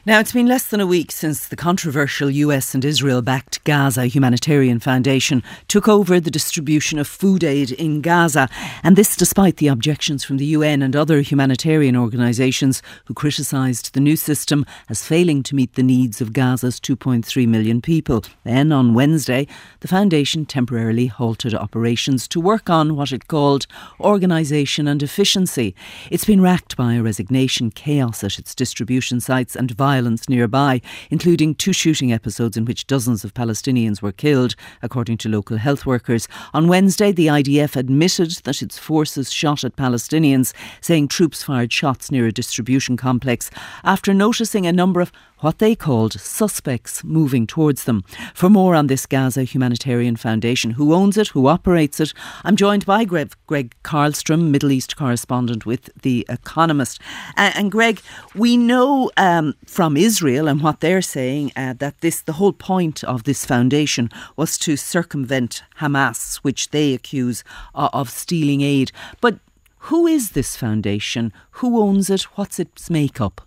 Now, it's been less than a week since the controversial US and Israel-backed Gaza Humanitarian Foundation took over the distribution of food aid in Gaza. And this despite the objections from the UN and other humanitarian organisations who criticised the new system as failing to meet the needs of Gaza's 2.3 million people. Then, on Wednesday, the foundation temporarily halted operations to work on what it called organisation and efficiency. It's been racked by a resignation, chaos at its distribution sites and violence nearby, including 2 shooting episodes in which dozens of Palestinians were killed, according to local health workers. On Wednesday, the IDF admitted that its forces shot at Palestinians, saying troops fired shots near a distribution complex after noticing a number of what they called suspects moving towards them. For more on this Gaza Humanitarian Foundation, who owns it, who operates it, I'm joined by Greg Karlstrom, Middle East correspondent with The Economist. And Greg, we know from Israel and what they're saying that the whole point of this foundation was to circumvent Hamas, which they accuse of stealing aid. But who is this foundation? Who owns it? What's its makeup?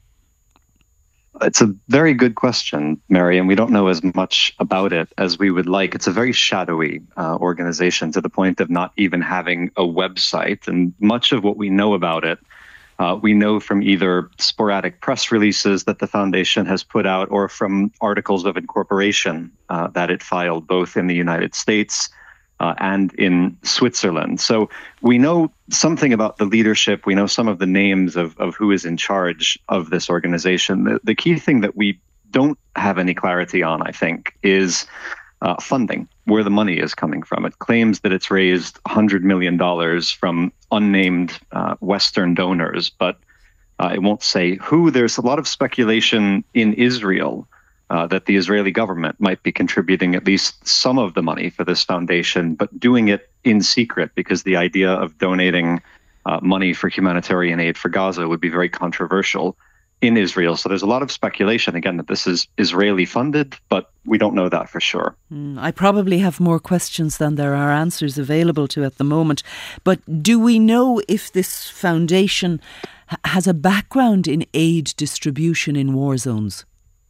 It's a very good question, Mary, and we don't know as much about it as we would like. It's a very shadowy organization to the point of not even having a website. And much of what we know about it, we know from either sporadic press releases that the foundation has put out or from articles of incorporation that it filed both in the United States and in Switzerland. So we know something about the leadership. We know some of the names of who is in charge of this organization. The key thing that we don't have any clarity on, I think, is funding, where the money is coming from. It claims that it's raised $100 million from unnamed Western donors, but it won't say who. There's a lot of speculation in Israel that the Israeli government might be contributing at least some of the money for this foundation, but doing it in secret because the idea of donating money for humanitarian aid for Gaza would be very controversial in Israel. So there's a lot of speculation, again, that this is Israeli funded, but we don't know that for sure. I probably have more questions than there are answers available to at the moment. But do we know if this foundation has a background in aid distribution in war zones?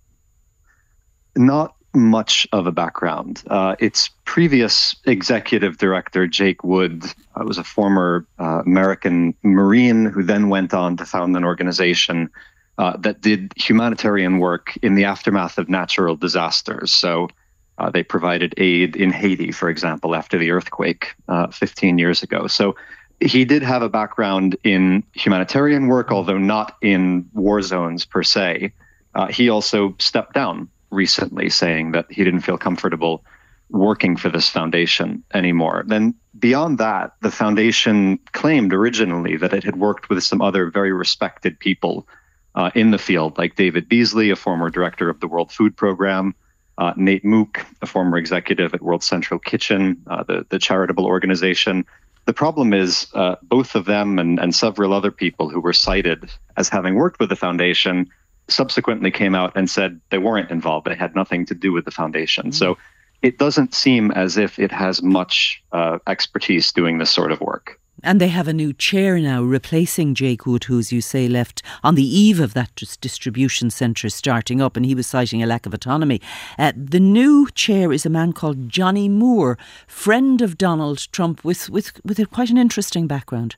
Not much of a background. Its previous executive director, Jake Wood, was a former American Marine who then went on to found an organization that did humanitarian work in the aftermath of natural disasters. So they provided aid in Haiti, for example, after the earthquake 15 years ago. So he did have a background in humanitarian work, although not in war zones per se. He also stepped down recently, saying that he didn't feel comfortable working for this foundation anymore. Then beyond that, the foundation claimed originally that it had worked with some other very respected people in the field, like David Beasley, a former director of the World Food Program, Nate Mook, a former executive at World Central Kitchen, the charitable organization. The problem is both of them and several other people who were cited as having worked with the foundation subsequently came out and said they weren't involved. They had nothing to do with the foundation. Mm-hmm. So it doesn't seem as if it has much expertise doing this sort of work. And they have a new chair now replacing Jake Wood, who, as you say, left on the eve of that distribution centre starting up, and he was citing a lack of autonomy. The new chair is a man called Johnny Moore, friend of Donald Trump, with quite an interesting background.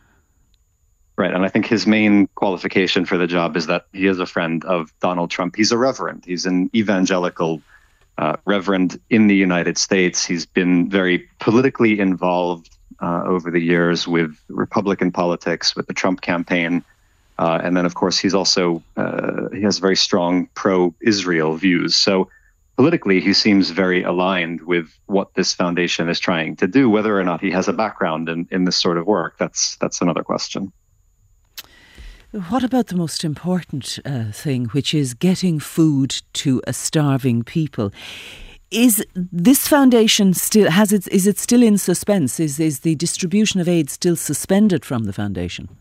Right. And I think his main qualification for the job is that he is a friend of Donald Trump. He's a reverend. He's an evangelical reverend in the United States. He's been very politically involved over the years with Republican politics, with the Trump campaign. And then, of course, he's also he has very strong pro-Israel views. So politically, he seems very aligned with what this foundation is trying to do. Whether or not he has a background in this sort of work, that's another question. What about the most important thing, which is getting food to a starving people? Is this foundation still is it still in suspense? Is the distribution of aid still suspended from the foundation?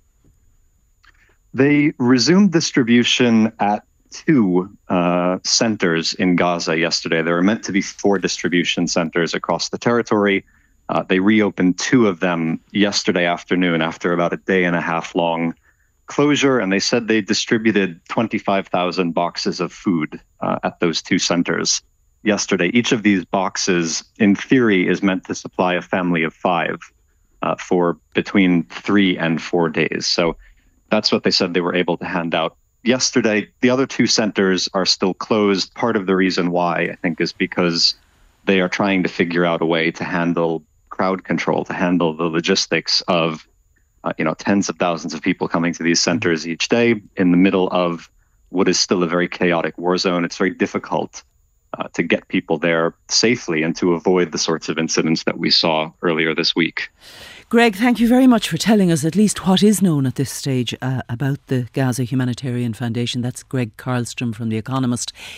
They resumed distribution at 2 centers in Gaza yesterday. There were meant to be 4 distribution centers across the territory. They reopened 2 of them yesterday afternoon after about a day and a half long closure, and they said they distributed 25,000 boxes of food at those two centers yesterday. Each of these boxes, in theory, is meant to supply a family of 5 for between 3 and 4 days. So that's what they said they were able to hand out yesterday. The other 2 centers are still closed. Part of the reason why, I think, is because they are trying to figure out a way to handle crowd control, to handle the logistics of tens of thousands of people coming to these centers each day in the middle of what is still a very chaotic war zone. It's very difficult to get people there safely and to avoid the sorts of incidents that we saw earlier this week. Greg, thank you very much for telling us at least what is known at this stage about the Gaza Humanitarian Foundation. That's Greg Karlstrom from The Economist